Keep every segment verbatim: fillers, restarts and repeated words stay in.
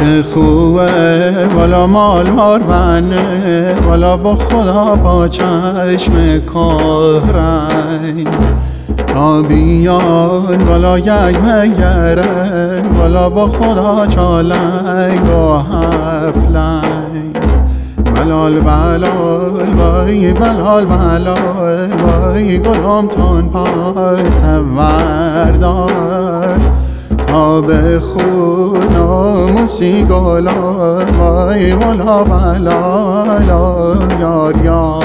چه خوبه والا مال مار بنه، والا با خدا با چشم کهرنگ تا بیان والا یک مگرن، والا با خدا چالنگ و هفلنگ. بلال بلال وای بلال بلال وای گلم تون پای توردار تا به خون آموسی گلال وای والا بلال یار یار.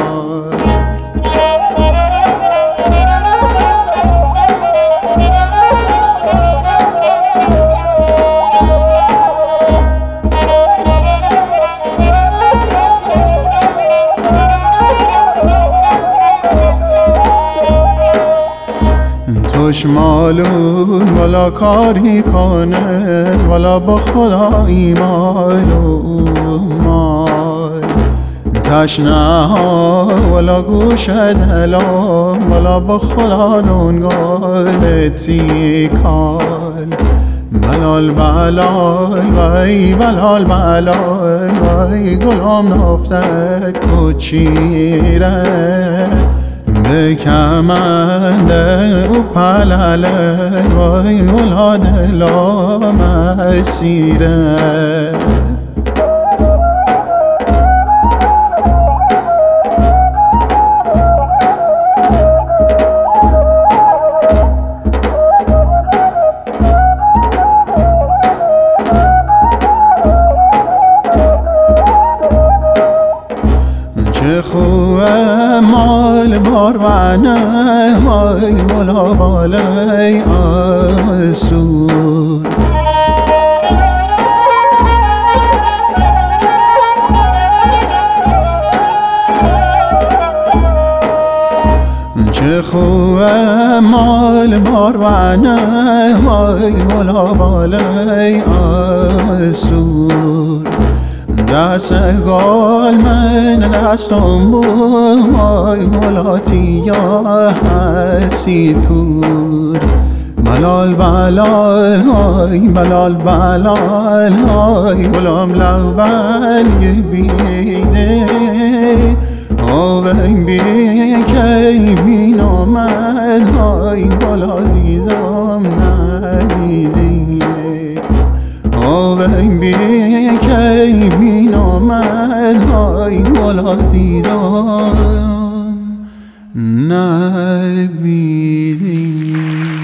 مالون والا کاری کنه، والا با خدا ایمان و مال. تشنه ها والا گوش دلم، والا با خدا دنگال تیکال. بلال بلال وای بلال بلال وای گلم نفتت کچیره به کمند او پلله وای ولا دلم اسیره. چه خوبه مال بارونه وای والا بالای آسود. چه خوبه مال بارونه وای والا بالای آسود. دست گل من دستم بود وای ولاتی یا حسید کور. بلال بلال های بلال بلال های گلم لو بلگ بیده آوه بی کی بین آمد های بالا دیدم نبیده آوه بی کی بین آمد های بالا دیدم نبیده.